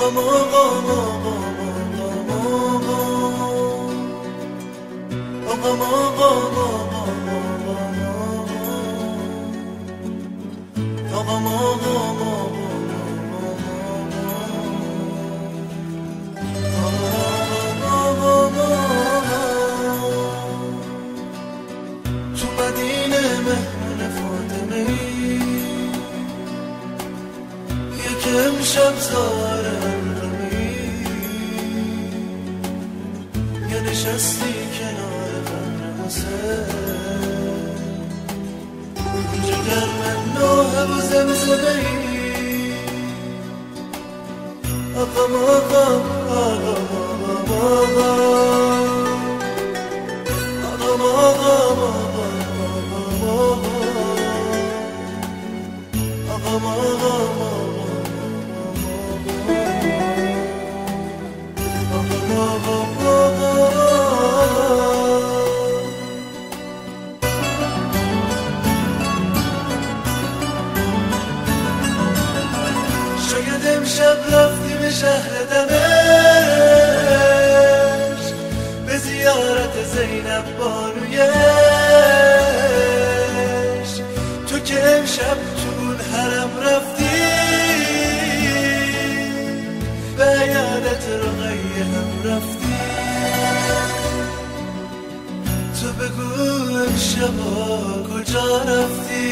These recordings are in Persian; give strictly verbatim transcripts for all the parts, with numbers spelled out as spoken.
آقام آقام آقام آقام آقام تو مدینه مهمون فاطمه یکم شب زارمی یا نشستی کنار قبر حسین جگر من نوه و زمزمه آقام آقام آقام آقام آقام آقام آقام آقام شاید امشب رفتی به شهر دمشق به زیارت زینب بانویش تو که امشب تو اون حرم رفتی به عیادت رقیه هم رفتی تو بگو امشب کجا رفتی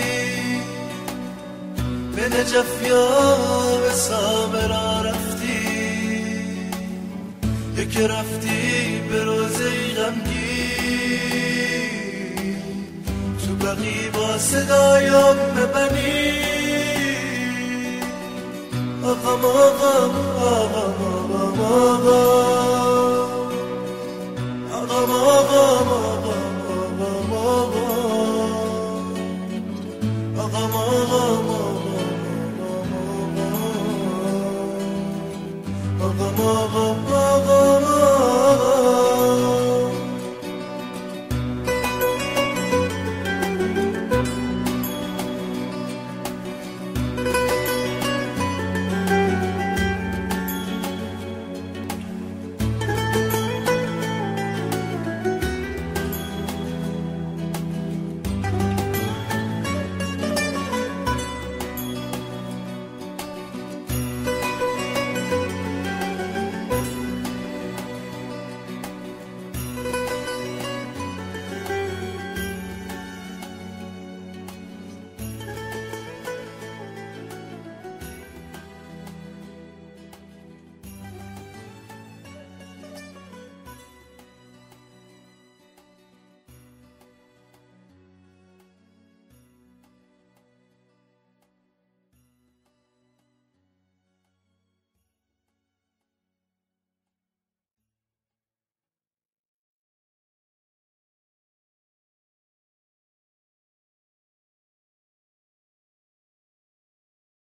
به نجف یا به سامرا رفتی یکی رفتی به روزه غمگین تو بقی با صدای ام بنی آقام آقام آقام آقام آقام آقام